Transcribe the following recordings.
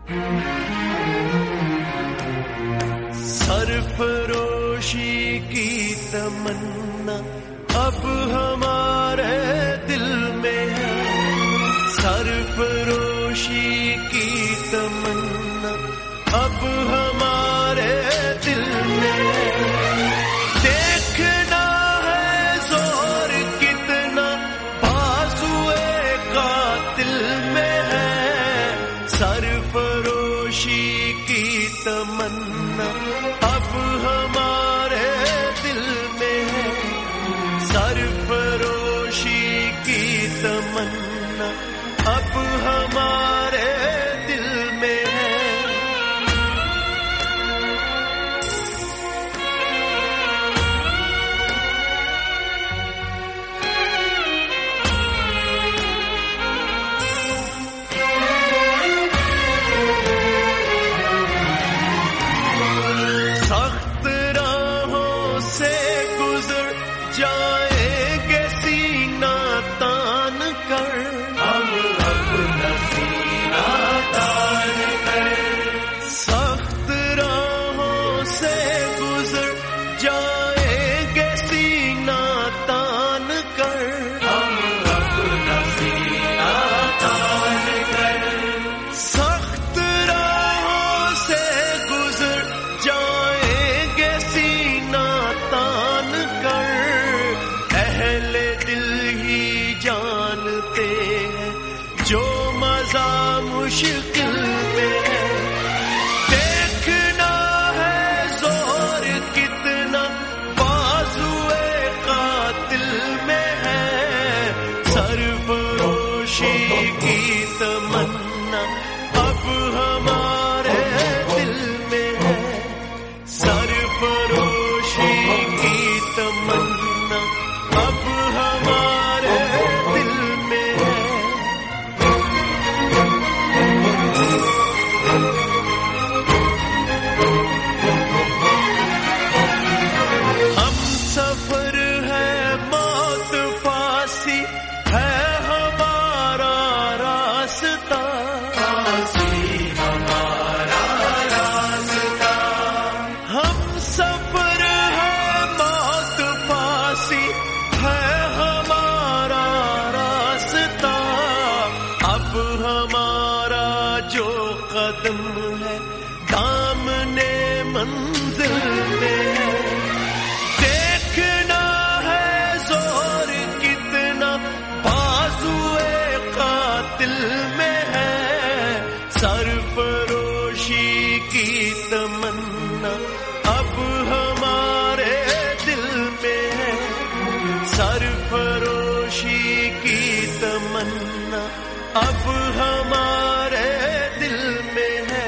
सरफरोशी की तमन्ना अब हमारे दिल में है, सरफरोशी की तमन्ना अब हमारे दिल में है। देखना है जोर कितना बाजुए कातिल में है, सरफरोशी की तमन्ना अब हमारे दिल में है, सरफरोशी की तमन्ना अब हमारे दिल में है। सख्त राहों से गुजर जाएंगे सीना तान कर, हम अपना सीना तान कर। सख्त राहों से गुजर जाएंगे सीना तान कर, हम अपना सीना तान कर। सख्त राहों से गुजर जाएंगे सीना तान कर, अहले दिल ही जानते हैं जो मजा मुश्किल में है। देखना है जोर कितना बाजुए कातिल में है, सरफरोशी की तमन्ना अब हमारे दिल में है, सरफरोशी की तमन्ना अब हमारे दिल में है। हम सफर है मौत फांसी है हमारा रास्ता, हमारा रास्ता। हम सफर है मौत फांसी है हमारा रास्ता, अब हमारा जो कदम है दामने मंजिल में है। देखना है जोर कितना बाजुए कातिल में है, सरफरोशी की तमन्ना अब हमारे दिल में है, सरफरोशी की तमन्ना अब हमारे दिल में है।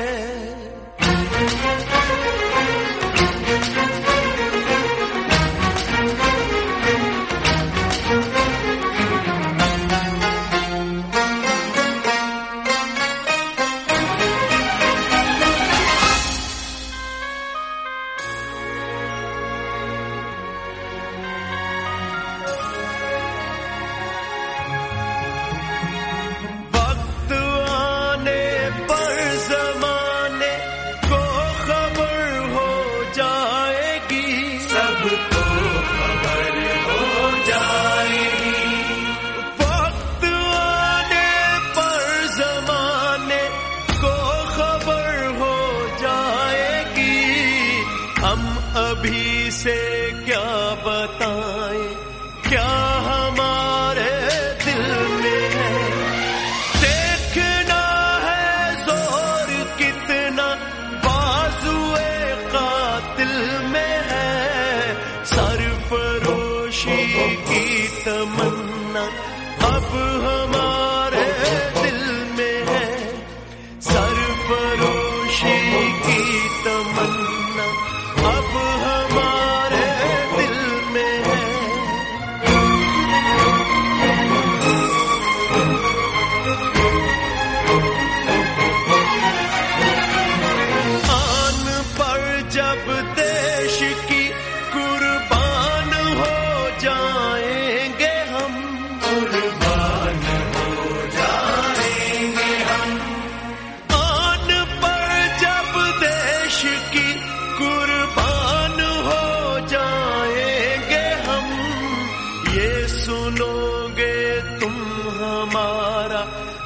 वक्त आने पर ज़माने को खबर हो जाएगी, सबको खबर हो जाएगी। वक्त आने पर ज़माने को खबर हो जाएगी, हम अभी से क्या बताएं क्या हमारे दिल में है। देखना है जोर कितना बाजुए कातिल में है, सरफरोशी की तमन्ना अब हमारे दिल में है, सरफरोशी की तमन्ना अब हमारे दिल में है।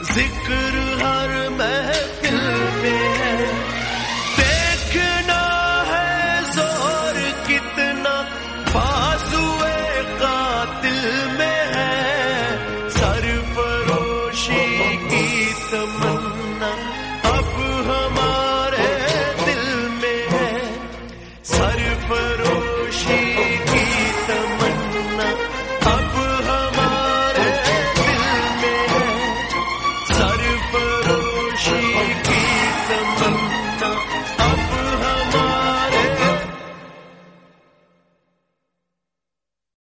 जिक्र हर महफिल